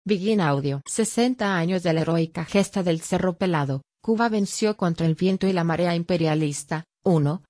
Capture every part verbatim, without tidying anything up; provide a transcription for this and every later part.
Begin Audio. sesenta años de la heroica gesta del Cerro Pelado, Cuba venció contra el viento y la marea imperialista. uno.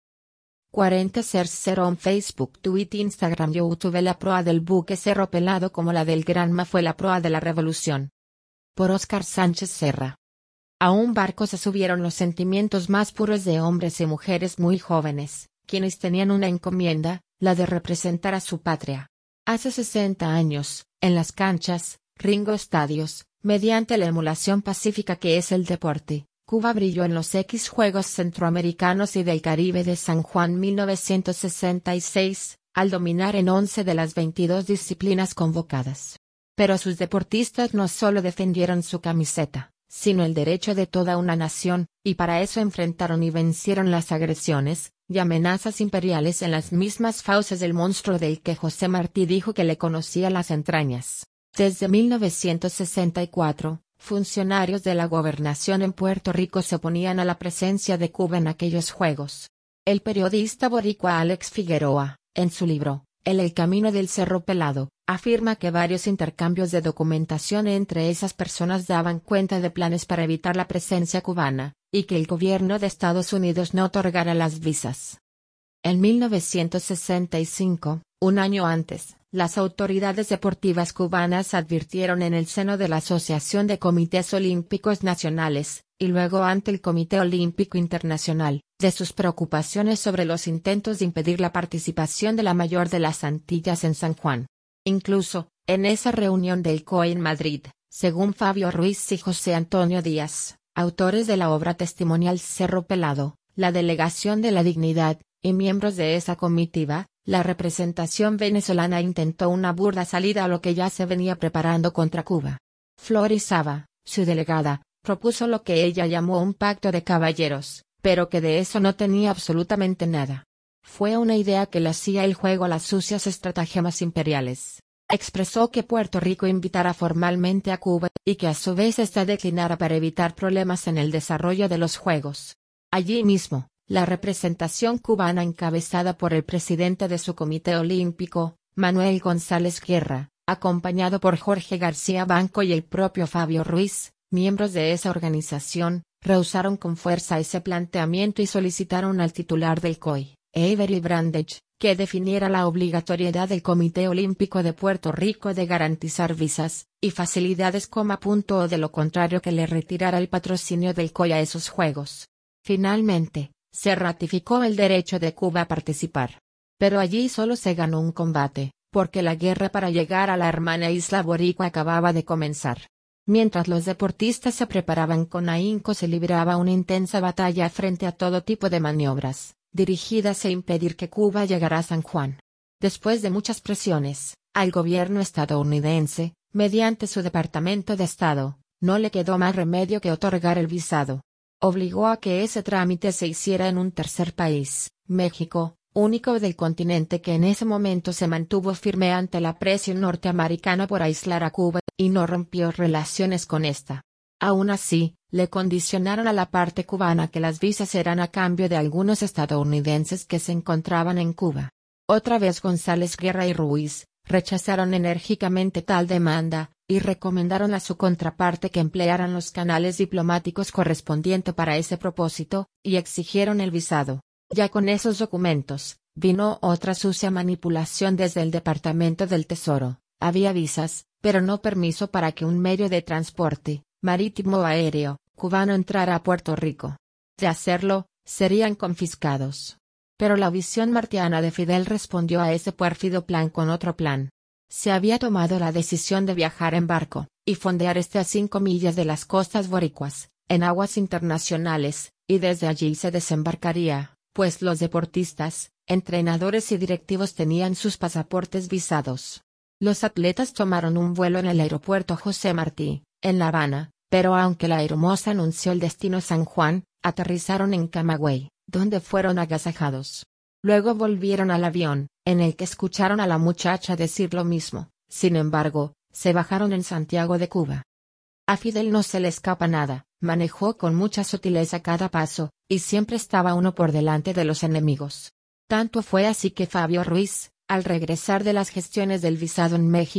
cuarenta cero Facebook, Twitter, Instagram, YouTube. La proa del buque Cerro Pelado como la del Granma fue la proa de la revolución. Por Óscar Sánchez Serra. A un barco se subieron los sentimientos más puros de hombres y mujeres muy jóvenes, quienes tenían una encomienda, la de representar a su patria. Hace sesenta años, en las canchas, ringo estadios, mediante la emulación pacífica que es el deporte, Cuba brilló en los X Juegos Centroamericanos y del Caribe de San Juan mil novecientos sesenta y seis, al dominar en once de las veintidós disciplinas convocadas. Pero sus deportistas no solo defendieron su camiseta, sino el derecho de toda una nación, y para eso enfrentaron y vencieron las agresiones y amenazas imperiales en las mismas fauces del monstruo del que José Martí dijo que le conocía las entrañas. Desde mil novecientos sesenta y cuatro, funcionarios de la gobernación en Puerto Rico se oponían a la presencia de Cuba en aquellos juegos. El periodista boricua Alex Figueroa, en su libro, El El Camino del Cerro Pelado, afirma que varios intercambios de documentación entre esas personas daban cuenta de planes para evitar la presencia cubana, y que el gobierno de Estados Unidos no otorgara las visas. En mil novecientos sesenta y cinco, un año antes, las autoridades deportivas cubanas advirtieron en el seno de la Asociación de Comités Olímpicos Nacionales, y luego ante el Comité Olímpico Internacional, de sus preocupaciones sobre los intentos de impedir la participación de la mayor de las Antillas en San Juan. Incluso, en esa reunión del C O I en Madrid, según Fabio Ruiz y José Antonio Díaz, autores de la obra testimonial Cerro Pelado, la Delegación de la Dignidad, y miembros de esa comitiva, la representación venezolana intentó una burda salida a lo que ya se venía preparando contra Cuba. Flor Saba, su delegada, propuso lo que ella llamó un pacto de caballeros, pero que de eso no tenía absolutamente nada. Fue una idea que le hacía el juego a las sucias estratagemas imperiales. Expresó que Puerto Rico invitara formalmente a Cuba, y que a su vez ésta declinara para evitar problemas en el desarrollo de los Juegos. Allí mismo, la representación cubana encabezada por el presidente de su Comité Olímpico, Manuel González Guerra, acompañado por Jorge García Banco y el propio Fabio Ruiz, miembros de esa organización, rehusaron con fuerza ese planteamiento y solicitaron al titular del C O I, Avery Brandage, que definiera la obligatoriedad del Comité Olímpico de Puerto Rico de garantizar visas y facilidades como punto o de lo contrario que le retirara el patrocinio del C O I a esos Juegos. Finalmente, se ratificó el derecho de Cuba a participar. Pero allí solo se ganó un combate, porque la guerra para llegar a la hermana isla boricua acababa de comenzar. Mientras los deportistas se preparaban con ahínco se libraba una intensa batalla frente a todo tipo de maniobras, dirigidas a impedir que Cuba llegara a San Juan. Después de muchas presiones, al gobierno estadounidense, mediante su Departamento de Estado, no le quedó más remedio que otorgar el visado. Obligó a que ese trámite se hiciera en un tercer país, México, único del continente que en ese momento se mantuvo firme ante la presión norteamericana por aislar a Cuba, y no rompió relaciones con esta. Aún así, le condicionaron a la parte cubana que las visas eran a cambio de algunos estadounidenses que se encontraban en Cuba. Otra vez González Guerra y Ruiz rechazaron enérgicamente tal demanda, y recomendaron a su contraparte que emplearan los canales diplomáticos correspondientes para ese propósito, y exigieron el visado. Ya con esos documentos, vino otra sucia manipulación desde el Departamento del Tesoro. Había visas, pero no permiso para que un medio de transporte, marítimo o aéreo, cubano entrara a Puerto Rico. De hacerlo, serían confiscados. Pero la visión martiana de Fidel respondió a ese pérfido plan con otro plan. Se había tomado la decisión de viajar en barco, y fondear este a cinco millas de las costas boricuas, en aguas internacionales, y desde allí se desembarcaría, pues los deportistas, entrenadores y directivos tenían sus pasaportes visados. Los atletas tomaron un vuelo en el aeropuerto José Martí, en La Habana, pero aunque la aeromoza anunció el destino San Juan, aterrizaron en Camagüey, donde fueron agasajados. Luego volvieron al avión, en el que escucharon a la muchacha decir lo mismo. Sin embargo, se bajaron en Santiago de Cuba. A Fidel no se le escapa nada, manejó con mucha sutileza cada paso, y siempre estaba uno por delante de los enemigos. Tanto fue así que Fabio Ruiz, al regresar de las gestiones del visado en México,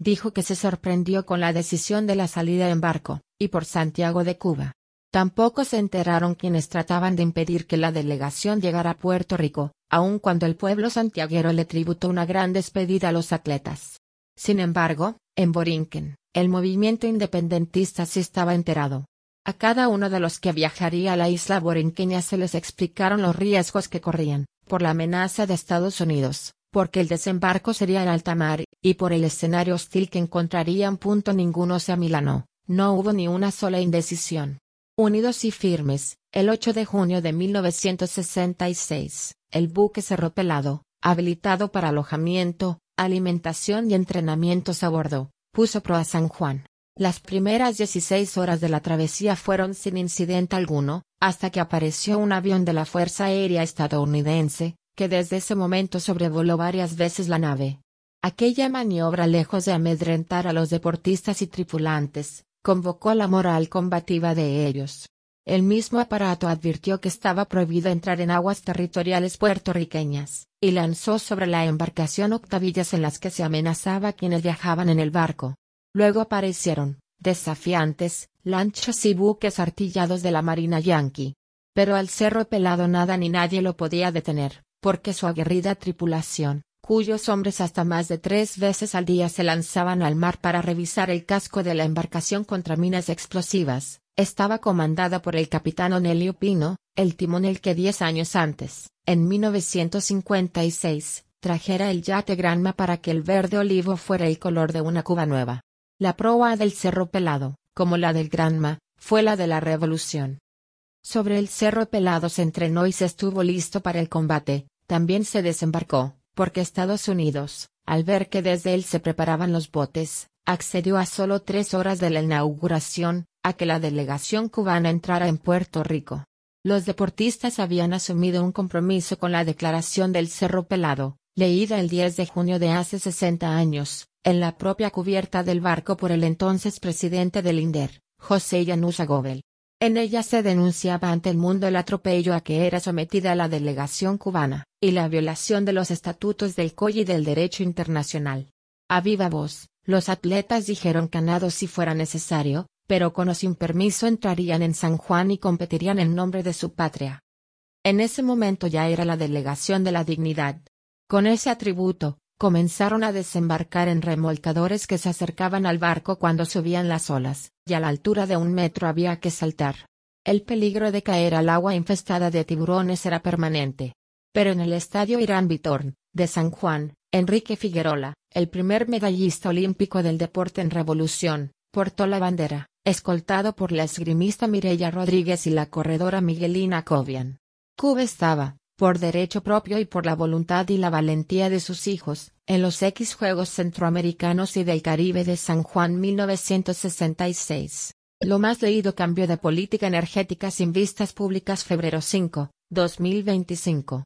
dijo que se sorprendió con la decisión de la salida en barco, y por Santiago de Cuba. Tampoco se enteraron quienes trataban de impedir que la delegación llegara a Puerto Rico, aun cuando el pueblo santiaguero le tributó una gran despedida a los atletas. Sin embargo, en Borinquen, el movimiento independentista sí estaba enterado. A cada uno de los que viajaría a la isla borinqueña se les explicaron los riesgos que corrían, por la amenaza de Estados Unidos, porque el desembarco sería en alta mar, y por el escenario hostil que encontrarían. Ninguno se amilanó, no hubo ni una sola indecisión. Unidos y firmes, el ocho de junio de mil novecientos sesenta y seis, el buque Cerro Pelado, habilitado para alojamiento, alimentación y entrenamientos a bordo, puso proa a San Juan. Las primeras dieciséis horas de la travesía fueron sin incidente alguno, hasta que apareció un avión de la Fuerza Aérea estadounidense, que desde ese momento sobrevoló varias veces la nave. Aquella maniobra, lejos de amedrentar a los deportistas y tripulantes, convocó la moral combativa de ellos. El mismo aparato advirtió que estaba prohibido entrar en aguas territoriales puertorriqueñas, y lanzó sobre la embarcación octavillas en las que se amenazaba a quienes viajaban en el barco. Luego aparecieron, desafiantes, lanchas y buques artillados de la Marina Yankee. Pero al Cerro Pelado nada ni nadie lo podía detener, porque su aguerrida tripulación, cuyos hombres hasta más de tres veces al día se lanzaban al mar para revisar el casco de la embarcación contra minas explosivas, estaba comandada por el capitán Onelio Pino, el timonel que diez años antes, en mil novecientos cincuenta y seis, trajera el yate Granma para que el verde olivo fuera el color de una Cuba nueva. La proa del Cerro Pelado, como la del Granma, fue la de la Revolución. Sobre el Cerro Pelado se entrenó y se estuvo listo para el combate. También se desembarcó, porque Estados Unidos, al ver que desde él se preparaban los botes, accedió a solo tres horas de la inauguración, a que la delegación cubana entrara en Puerto Rico. Los deportistas habían asumido un compromiso con la Declaración del Cerro Pelado, leída el diez de junio de hace sesenta años, en la propia cubierta del barco por el entonces presidente del I N D E R, José Llanusa Gómez. En ella se denunciaba ante el mundo el atropello a que era sometida la delegación cubana, y la violación de los estatutos del C O I y del derecho internacional. A viva voz, los atletas dijeron que a nado si fuera necesario, pero con o sin permiso entrarían en San Juan y competirían en nombre de su patria. En ese momento ya era la delegación de la dignidad. Con ese atributo, comenzaron a desembarcar en remolcadores que se acercaban al barco cuando subían las olas, y a la altura de un metro había que saltar. El peligro de caer al agua infestada de tiburones era permanente. Pero en el estadio Irán Bithorn, de San Juan, Enrique Figuerola, el primer medallista olímpico del deporte en Revolución, portó la bandera, escoltado por la esgrimista Mireya Rodríguez y la corredora Miguelina Cobian. Cuba estaba, por derecho propio y por la voluntad y la valentía de sus hijos, en los X Juegos Centroamericanos y del Caribe de San Juan mil novecientos sesenta y seis. Lo más leído: Cambio de política energética sin vistas públicas, febrero cinco, dos mil veinticinco.